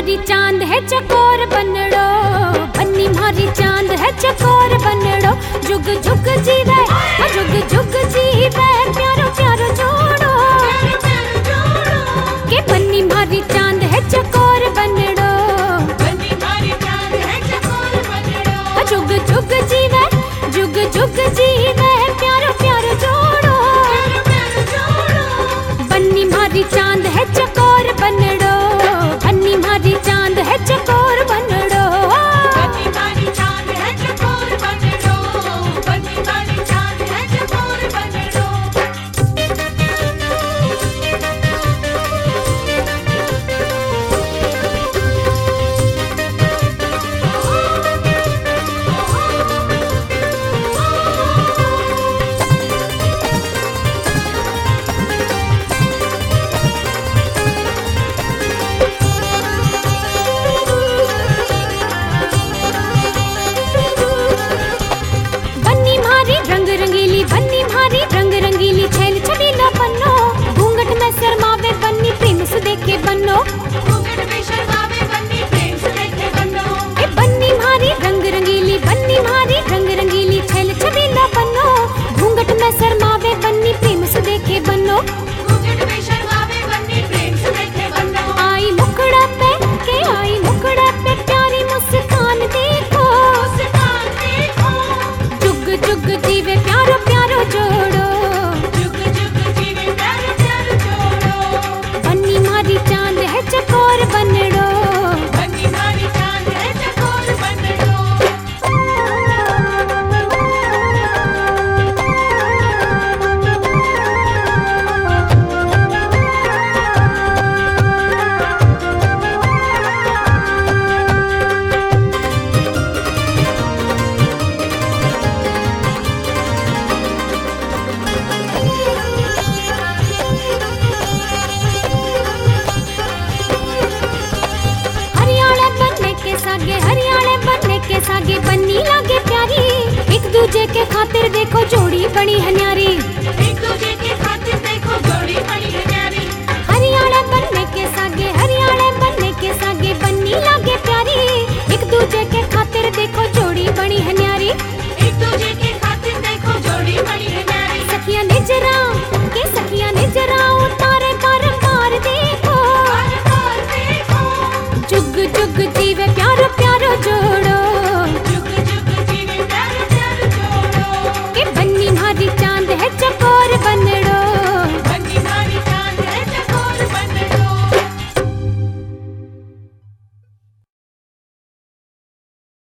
मारी चांद है चकोर बनड़ो, बन्नी मारी चांद है चकोर बनड़ो। जुग जुग जीवे जुग जुग जीवे प्यारो प्यारो जोड़ो, के बन्नी मारी चांद है चकोर बनड़ो, बन्नी मारी चांद है चकोर बनड़ो। जुग जुग जीवे जुग जुग जीवे प्यारो प्यारो जोड़ो, बन्नी मारी चांद है चकोर बनड़ो, बन्नी मारी चांद है चकोर बनड़ो, बन्नी मारी चांद है चकोर बनड़ो, बन्नी मारी चांद है चकोर बनड़ो। बन्नी मारी रंग रंगीली छैल छबीला बन्नो, घूंघट में शर्मावे बन्नी प्रेम से देखे बन्नो, घूंघट में शर्मावे बन्नी प्रेम से देखे बन्नो। ए बन्नी मारी रंग रंगीली, बन्नी मारी रंग रंगीली छैल छबीला बन्नो, घूंघट में शर्मावे बन्नी प्रेम से देखे बन्नो, घूंघट में शर्मावे बन्नी प्रेम से देखे बन्नो। आई मुखड़ा पे के आई मुखड़ा पे प्यारी मुस्कान देखो, मुस्कान देखो। जुग जुग जीवे प्यारो प्यारो जोड़ो, जुग जुग जीवे प्यारो प्यारो जोड़ो। बन्नी मारी चांद है चकोर बनड़ो, बन्नी मारी चांद है चकोर बनड़ो। हरियाले बनने के सागे बन्नी लागे प्यारी, एक दूजे के खातिर देखो जोड़ी बड़ी हन्यारी।